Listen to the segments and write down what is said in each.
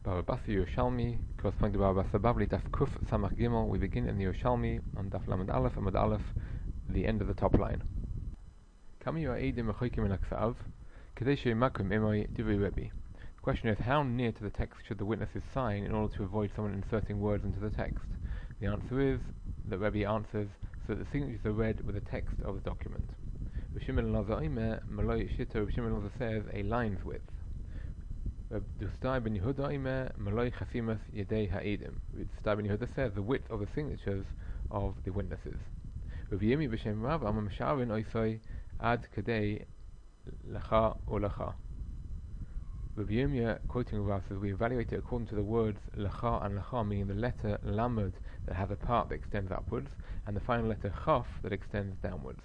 Baba Bassi Yerushalmi, corresponding to Baba Bassi Bavli, Daf Kuf Samach Gimel. We begin in the Yerushalmi on Daf Lamed Aleph, Amud Aleph, the end of the top line. Kami Eidim Mechoikim in Aksav, Kadei Sheimakum Imoi Divrei Rebbe. The question is, how near to the text should the witnesses sign in order to avoid someone inserting words into the text? The answer is that Rebbe answers so that the signatures are read with the text of the document. Shimon Elazar Omer, Maloi Shita, Shimon Elazar says a line's width. Dustai ben Yehuda Omer, Maloi Chasimas Yedei Ha'idim. Dustai ben Yehuda says the width of the signatures of the witnesses. Rabbi Yemi b'Shem Rav Amam Sharin Oisoi Ad Kadei Lacha Ulacha. Rabbi Yemi, quoting Rav, says we evaluate it according to the words Lacha and Lacha, meaning the letter Lamed that has a part that extends upwards, and the final letter Chaf that extends downwards.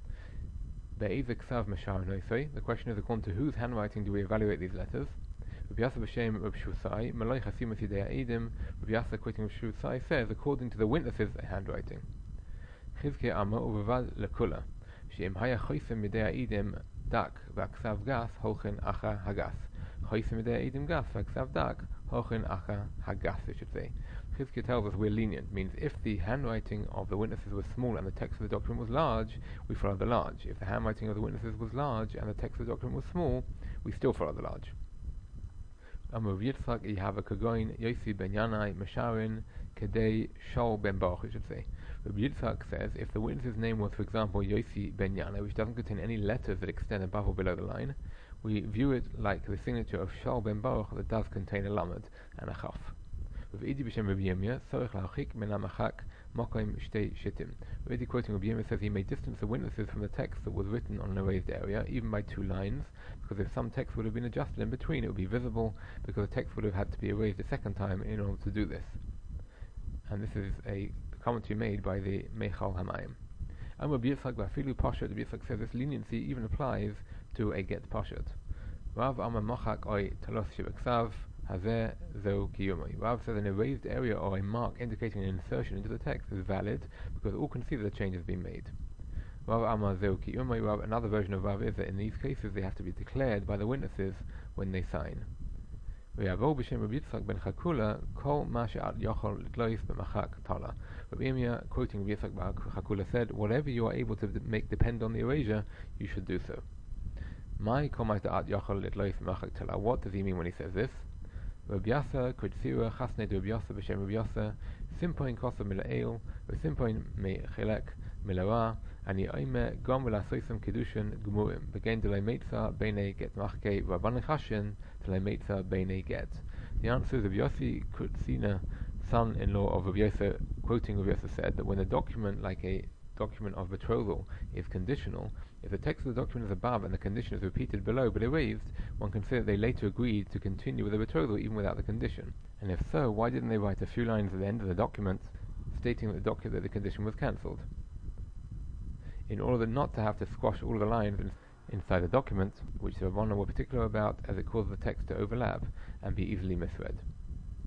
The question is, according to whose handwriting do we evaluate these letters? Rabbi Yasa b'Shem Rabbi Shusai, Maloi Chasimas Yedei Ha'idim. Rabbi Yasa, quoting Rabbi Shusai, says according to the witnesses' handwriting. Chizkei Amma u'Ravad lekula, she'im haya choisem Yedei Ha'idim dak v'aksav gas holchen acha hagas. Choisem Yedei Ha'idim gas v'aksav dak holchen acha hagas, it should say. Chizkei tells us we're lenient, means if the handwriting of the witnesses was small and the text of the document was large, we follow the large. If the handwriting of the witnesses was large and the text of the document was small, we still follow the large. Amar Yitzchak Yehava Kagoin Yosi ben Yanai Mesharin Kadei Shol ben Baruch, it should say. Rabbi Yitzchak says if the witness's name was, for example, Yosi ben Yanai, which doesn't contain any letters that extend above or below the line, we view it like the signature of Shol ben Baruch that does contain a lamed and a chaf. Rabbi Idi b'Shem Rabbi Yirmiyah, Sorech la'achik min ha'machak mokoim shtei shittim. Rabbi Idi, quoting Rabbi Yirmiyah, says he may distance the witnesses from the text that was written on an erased area, even by 2 lines, because if some text would have been adjusted in between, it would be visible, because the text would have had to be erased a second time in order to do this. And this is a commentary made by the Meichal Hamayim. And Rabbi Yitzchak b'afilu Pashat, Rabbi Yitzchak says this leniency even applies to a get Pashat. Rav Amar Mochak Oy Talos Shebeksav Hazeh Zeu Kiyumai. Rav says an erased area or a mark indicating an insertion into the text is valid because all can see that the change has been made. Rav Amar Zeu Kiyumai. Rav, another version of Rav is that in these cases they have to be declared by the witnesses when they sign. Rabbi B'Shem Rabbi Yitzchak ben Chakula Kol Ma She'at Yochol L'Tlois B'Machak Tala. Rabbi Yirmiyah, quoting Rabbi Yitzchak ben Chakula, said, whatever you are able to make depend on the erasure, you should do so. My Kol Ma She'at Yochol L'Tlois B'Machak Tala. What does he mean when he says this? Rabbi Yasa Kudsira Chasnei Rabbi Yasa b'Shem Rabbi Yasa Simpoin Kosa Mila'el V'Simpoin Me'Chelek Mila'ra Ani Oime Gom V'Lasoisem Kedushin Gmurim Begain Delay Meitza Beinei Get Machkei Rabban Chashin Delay Meitza Beinei Get. The answer is Rabbi Yossi Kudsina, son-in-law of Rabbi Yasa, quoting Rabbi Yasa, said that when a document like a document of betrothal is conditional, if the text of the document is above and the condition is repeated below but erased, one can say that they later agreed to continue with the betrothal even without the condition. And if so, why didn't they write a few lines at the end of the document stating that the condition was cancelled? In order not to have to squash all the lines inside the document, which the Rabbanan were particular about as it caused the text to overlap and be easily misread.